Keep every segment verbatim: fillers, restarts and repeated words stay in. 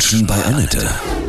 Menschen bei Annette.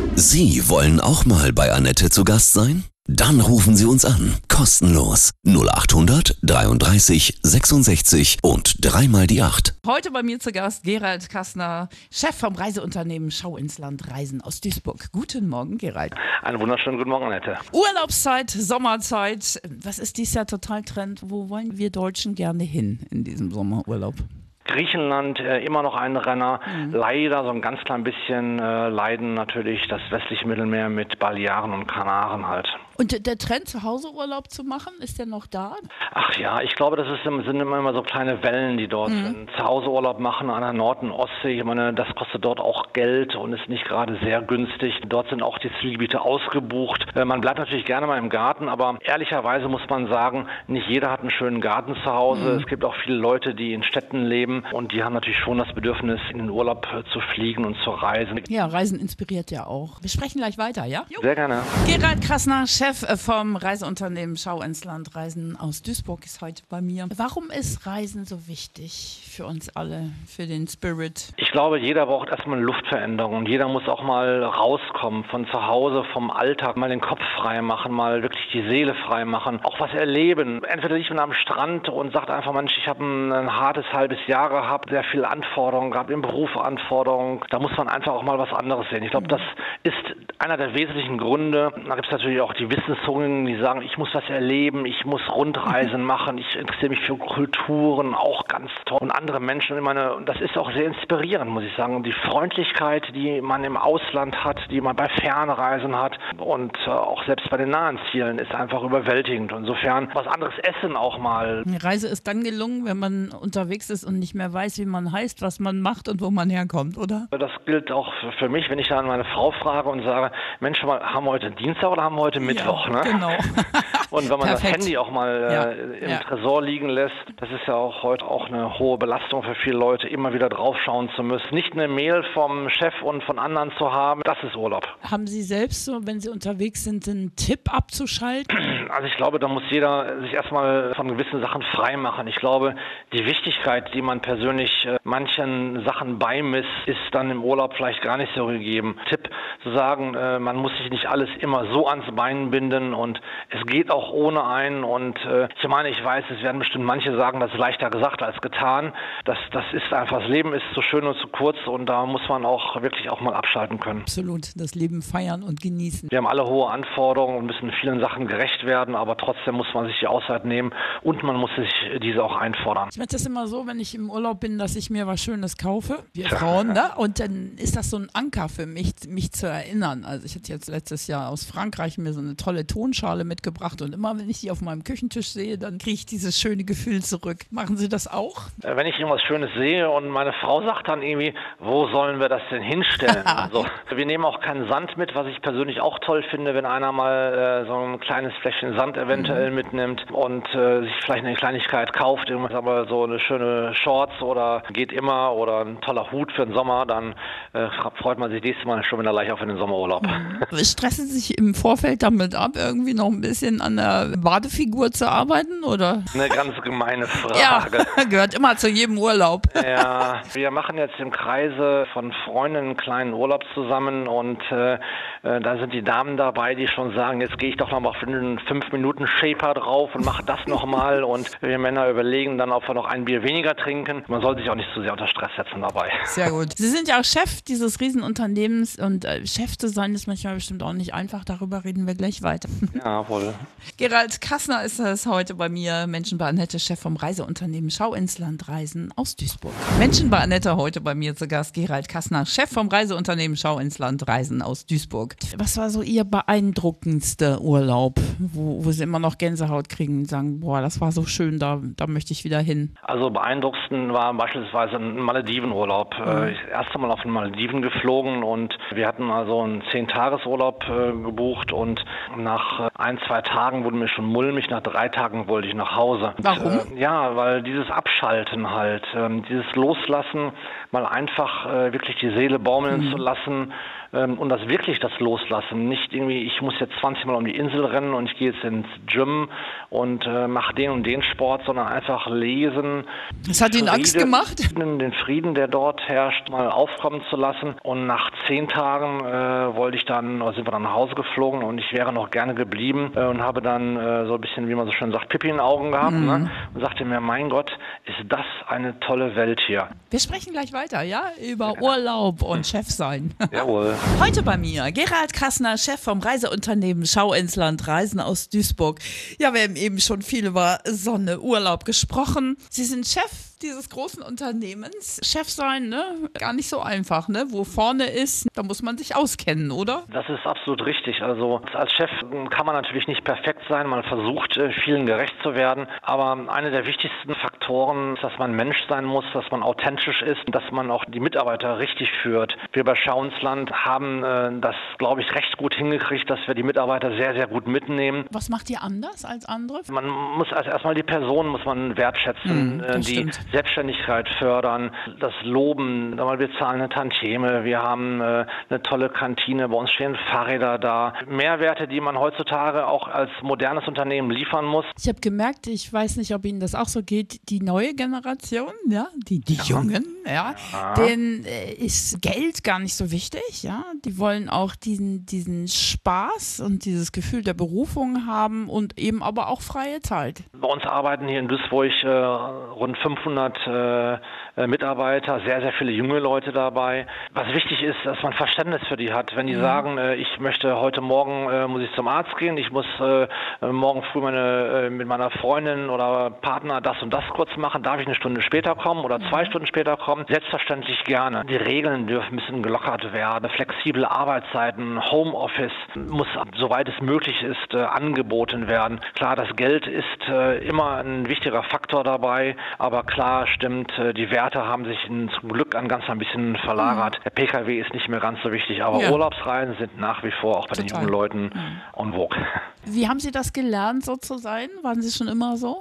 Sie wollen auch mal bei Annette zu Gast sein? Dann rufen Sie uns an. Kostenlos. null acht hundert dreiunddreißig sechsundsechzig und dreimal die acht. Heute bei mir zu Gast Gerald Kassner, Chef vom Reiseunternehmen Schau ins Land Reisen aus Duisburg. Guten Morgen, Gerald. Einen wunderschönen guten Morgen, Annette. Urlaubszeit, Sommerzeit. Was ist dieses Jahr total Trend? Wo wollen wir Deutschen gerne hin in diesem Sommerurlaub? Griechenland, äh, immer noch ein Renner. Mhm. Leider so ein ganz klein bisschen äh, leiden natürlich das westliche Mittelmeer mit Balearen und Kanaren halt. Und der Trend, zu Hause Urlaub zu machen, ist der noch da? Ach ja, ich glaube, das ist, sind immer, immer so kleine Wellen, die dort mhm. sind. Zu Hause Urlaub machen an der Nord- und Ostsee, ich meine, das kostet dort auch Geld und ist nicht gerade sehr günstig. Dort sind auch die Zielgebiete ausgebucht. Äh, man bleibt natürlich gerne mal im Garten, aber ehrlicherweise muss man sagen, nicht jeder hat einen schönen Garten zu Hause. Mhm. Es gibt auch viele Leute, die in Städten leben und die haben natürlich schon das Bedürfnis, in den Urlaub äh, zu fliegen und zu reisen. Ja, Reisen inspiriert ja auch. Wir sprechen gleich weiter, ja? Jo. Sehr gerne. Gerald Kassner, Chef vom Reiseunternehmen Schau ins Land Reisen aus Duisburg, ist heute bei mir. Warum ist Reisen so wichtig für uns alle, für den Spirit? Ich glaube, jeder braucht erstmal eine Luftveränderung und jeder muss auch mal rauskommen von zu Hause, vom Alltag, mal den Kopf frei machen, mal wirklich die Seele frei machen, auch was erleben. Entweder liegt man am Strand und sagt einfach, Mensch, ich habe ein, ein hartes halbes Jahr gehabt, sehr viele Anforderungen gehabt, im Beruf Anforderungen. Da muss man einfach auch mal was anderes sehen. Ich glaube, das ist einer der wesentlichen Gründe. Da gibt es natürlich auch die Wissenszungen, die sagen, ich muss was erleben, ich muss Rundreisen machen, ich interessiere mich für Kulturen, auch ganz toll. Und andere Menschen, ich meine, das ist auch sehr inspirierend, muss ich sagen. Die Freundlichkeit, die man im Ausland hat, die man bei Fernreisen hat und äh, auch selbst bei den nahen Zielen, ist einfach überwältigend. Insofern was anderes essen auch mal. Die Reise ist dann gelungen, wenn man unterwegs ist und nicht mehr weiß, wie man heißt, was man macht und wo man herkommt, oder? Das gilt auch für mich, wenn ich dann meine Frau frage und sage, Mensch, haben wir heute Dienstag oder haben wir heute Mittwoch? Ja, ne? Genau. Und wenn man Perfekt. das Handy auch mal äh, ja. im ja. Tresor liegen lässt, das ist ja auch heute auch eine hohe Belastung für viele Leute, immer wieder draufschauen zu müssen. Nicht eine Mail vom Chef und von anderen zu haben, das ist Urlaub. Haben Sie selbst so, wenn Sie unterwegs sind, einen Tipp abzuschalten? Also ich glaube, da muss jeder sich erstmal von gewissen Sachen frei machen. Ich glaube, die Wichtigkeit, die man persönlich äh, manchen Sachen beimisst, ist dann im Urlaub vielleicht gar nicht so gegeben. Tipp zu sagen, äh, man muss sich nicht alles immer so ans Bein binden und es geht auch ohne einen. Und äh, ich meine, ich weiß, es werden bestimmt manche sagen, das ist leichter gesagt als getan. Das, das ist einfach, das Leben ist zu schön und zu kurz und da muss man auch wirklich auch mal abschalten können. Absolut, das Leben feiern und genießen. Wir haben alle hohe Anforderungen und müssen vielen Sachen gerecht werden, aber trotzdem muss man sich die Auszeit nehmen und man muss sich diese auch einfordern. Ich mache das immer so, wenn ich im Urlaub bin, dass ich mir was Schönes kaufe, wir Frauen, ne? Und dann ist das so ein Anker für mich, mich zu erinnern. Also ich hatte jetzt letztes Jahr aus Frankreich mir so eine tolle Tonschale mitgebracht und immer, wenn ich die auf meinem Küchentisch sehe, dann kriege ich dieses schöne Gefühl zurück. Machen Sie das auch? Wenn ich irgendwas Schönes sehe und meine Frau sagt dann irgendwie, wo sollen wir das denn hinstellen? Also wir nehmen auch keinen Sand mit, was ich persönlich auch toll finde, wenn einer mal äh, so ein kleines Fläschchen Sand eventuell mhm. mitnimmt und äh, sich vielleicht eine Kleinigkeit kauft, irgendwas, aber so eine schöne Shorts oder geht immer oder ein toller Hut für den Sommer, dann äh, freut man sich nächstes Mal schon wieder gleich auf in den Sommerurlaub. Mhm. Stressen Sie sich im Vorfeld damit ab, irgendwie noch ein bisschen an der Badefigur zu arbeiten, oder? Eine ganz gemeine Frage. Ja, gehört immer zu jedem Urlaub. Ja, wir machen jetzt im Kreise von Freunden einen kleinen Urlaub zusammen und äh, äh, da sind die Damen dabei, die schon sagen, jetzt gehe ich doch noch mal für einen fünf Minuten Shaper drauf und mache das nochmal und wir Männer überlegen dann, ob wir noch ein Bier weniger trinken. Man soll sich auch nicht zu sehr unter Stress setzen dabei. Sehr gut. Sie sind ja auch Chef dieses Riesenunternehmens und äh, Chef zu sein ist manchmal bestimmt auch nicht einfach. Darüber reden wir gleich weiter. Ja, wohl. Gerald Kassner ist es heute bei mir, Menschen bei Annette, Chef vom Reiseunternehmen Schau ins Land Reisen aus Duisburg. Menschen bei Annette heute bei mir zu Gast, Gerald Kassner, Chef vom Reiseunternehmen Schau ins Land Reisen aus Duisburg. Was war so Ihr beeindruckendster Urlaub, wo, wo Sie immer noch Gänsehaut kriegen und sagen, boah, das war so schön, da, da möchte ich wieder hin? Also beeindruckendsten war beispielsweise ein Maledivenurlaub. Mhm. Ich das erste Mal auf den Malediven geflogen und wir hatten also einen zehn-Tages-Urlaub äh, gebucht und nach äh, ein, zwei Tagen wurde mir schon mulmig, nach drei Tagen wollte ich nach Hause. Warum? Und, äh, ja, weil dieses Abschalten halt, äh, dieses Loslassen, mal einfach äh, wirklich die Seele baumeln mhm. zu lassen, ähm, und das wirklich das Loslassen. Nicht irgendwie, ich muss jetzt zwanzig Mal um die Insel rennen und ich gehe jetzt ins Gym und äh, mache den und den Sport, sondern einfach lesen. Das hat Ihnen Angst gemacht? Den Frieden, der dort herrscht, mal aufkommen zu lassen. Und nach zehn Tagen äh, wollte ich dann, oder sind wir dann nach Hause geflogen und ich wäre noch gerne geblieben äh, und habe dann äh, so ein bisschen, wie man so schön sagt, Pipi in den Augen gehabt, mhm. ne? Und sagte mir, mein Gott, ist das eine tolle Welt hier. Wir sprechen gleich weiter, ja, über ja. Urlaub und Chef sein. Jawohl. Heute bei mir Gerald Kassner, Chef vom Reiseunternehmen Schau ins Land Reisen aus Duisburg. Ja, wir haben eben schon viel über Sonne, Urlaub gesprochen. Sie sind Chef dieses großen Unternehmens. Chef sein, ne? Gar nicht so einfach, ne? Wo vorne ist, da muss man sich auskennen, oder? Das ist absolut richtig. Also als Chef kann man natürlich nicht perfekt sein. Man versucht, vielen gerecht zu werden. Aber eine der wichtigsten Faktoren ist, dass man Mensch sein muss, dass man authentisch ist, dass man auch die Mitarbeiter richtig führt. Wir bei Schau ins Land haben äh, das, glaube ich, recht gut hingekriegt, dass wir die Mitarbeiter sehr, sehr gut mitnehmen. Was macht ihr anders als andere? Man muss also erstmal die Person muss man wertschätzen, mm, die stimmt. Selbstständigkeit fördern, das Loben. Wir zahlen eine Tantieme, wir haben äh, eine tolle Kantine, bei uns stehen Fahrräder da. Mehrwerte, die man heutzutage auch als modernes Unternehmen liefern muss. Ich habe gemerkt, ich weiß nicht, ob Ihnen das auch so geht, die neue Generation, ja, die, die ja. Jungen, ja, ja. denen äh, ist Geld gar nicht so wichtig, ja. Die wollen auch diesen, diesen Spaß und dieses Gefühl der Berufung haben und eben aber auch freie Zeit. Bei uns arbeiten hier in Duisburg äh, rund fünfhundert äh, Mitarbeiter, sehr, sehr viele junge Leute dabei. Was wichtig ist, dass man Verständnis für die hat. Wenn die mhm. sagen, äh, ich möchte heute Morgen, äh, muss ich zum Arzt gehen, ich muss äh, morgen früh meine, äh, mit meiner Freundin oder Partner das und das kurz machen, darf ich eine Stunde später kommen oder zwei mhm. Stunden später kommen? Selbstverständlich gerne. Die Regeln dürfen ein bisschen gelockert werden, flexible Arbeitszeiten, Homeoffice muss, soweit es möglich ist, äh, angeboten werden. Klar, das Geld ist äh, immer ein wichtiger Faktor dabei, aber klar stimmt, äh, die Werte haben sich in, zum Glück an ganz ein bisschen verlagert. Mhm. Der P K W ist nicht mehr ganz so wichtig, aber ja. Urlaubsreisen sind nach wie vor auch bei Total. Den jungen Leuten mhm. en vogue. Wie haben Sie das gelernt, so zu sein? Waren Sie schon immer so?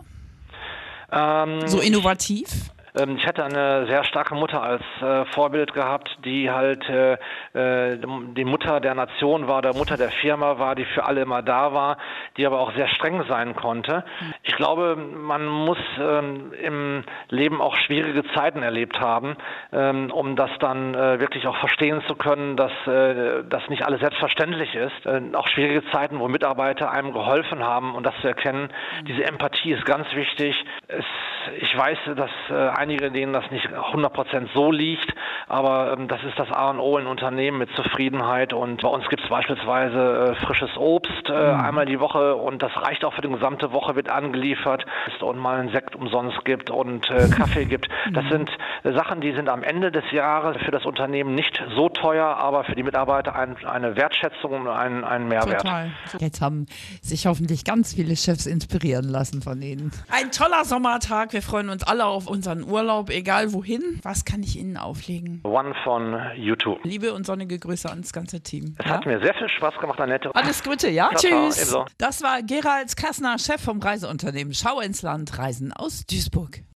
Ähm, so innovativ? Ich hatte eine sehr starke Mutter als äh, Vorbild gehabt, die halt äh, die Mutter der Nation war, der Mutter der Firma war, die für alle immer da war, die aber auch sehr streng sein konnte. Ich glaube, man muss ähm, im Leben auch schwierige Zeiten erlebt haben, ähm, um das dann äh, wirklich auch verstehen zu können, dass äh, das nicht alles selbstverständlich ist. Äh, auch schwierige Zeiten, wo Mitarbeiter einem geholfen haben und das zu erkennen. Diese Empathie ist ganz wichtig. Es, ich weiß, dass äh, einige, denen das nicht hundert Prozent so liegt, aber ähm, das ist das A und O in Unternehmen mit Zufriedenheit und bei uns gibt es beispielsweise äh, frisches Obst äh, mhm. einmal die Woche und das reicht auch für die gesamte Woche, wird angeliefert und mal einen Sekt umsonst gibt und äh, Kaffee gibt. Das mhm. sind äh, Sachen, die sind am Ende des Jahres für das Unternehmen nicht so teuer, aber für die Mitarbeiter ein, eine Wertschätzung und ein, ein Mehrwert. Total. Jetzt haben sich hoffentlich ganz viele Chefs inspirieren lassen von Ihnen. Ein toller Sommertag, wir freuen uns alle auf unseren Urlaub, egal wohin. Was kann ich Ihnen auflegen? One von YouTube. Liebe und sonnige Grüße ans ganze Team. Es ja? hat mir sehr viel Spaß gemacht, Annette. Alles Gute, ja? Ciao, Tschüss. Ciao, das war Gerald Kassner, Chef vom Reiseunternehmen Schau ins Land Reisen aus Duisburg.